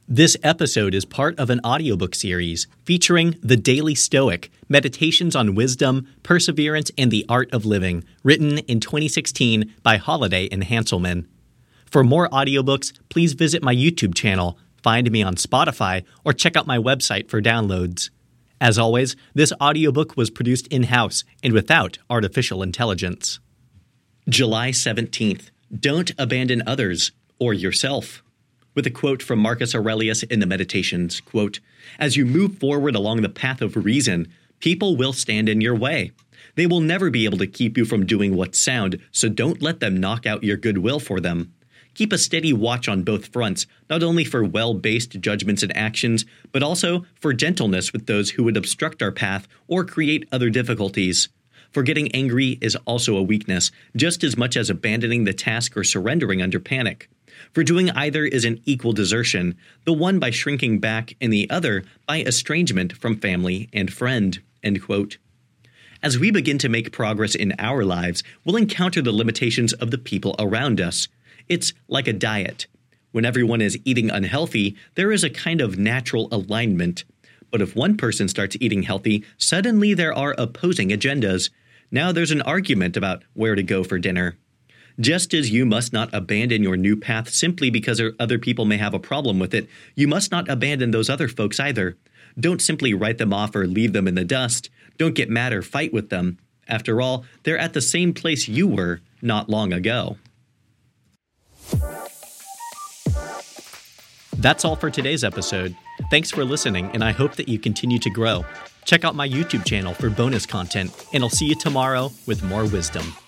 This episode is part of an audiobook series featuring The Daily Stoic, Meditations on Wisdom, Perseverance, and the Art of Living, written in 2016 by Holiday and Hanselman. For more audiobooks, please visit my YouTube channel, find me on Spotify, or check out my website for downloads. As always, this audiobook was produced in-house and without artificial intelligence. July 17th. Don't abandon others or yourself. With a quote from Marcus Aurelius in the Meditations, quote, "As you move forward along the path of reason, people will stand in your way. They will never be able to keep you from doing what's sound, so don't let them knock out your goodwill for them. Keep a steady watch on both fronts, not only for well-based judgments and actions, but also for gentleness with those who would obstruct our path or create other difficulties. For getting angry is also a weakness, just as much as abandoning the task or surrendering under panic. For doing either is an equal desertion, the one by shrinking back and the other by estrangement from family and friend." End quote. As we begin to make progress in our lives, we'll encounter the limitations of the people around us. It's like a diet. When everyone is eating unhealthy, there is a kind of natural alignment. But if one person starts eating healthy, suddenly there are opposing agendas. Now there's an argument about where to go for dinner. Just as you must not abandon your new path simply because other people may have a problem with it, you must not abandon those other folks either. Don't simply write them off or leave them in the dust. Don't get mad or fight with them. After all, they're at the same place you were not long ago. That's all for today's episode. Thanks for listening, and I hope that you continue to grow. Check out my YouTube channel for bonus content, and I'll see you tomorrow with more wisdom.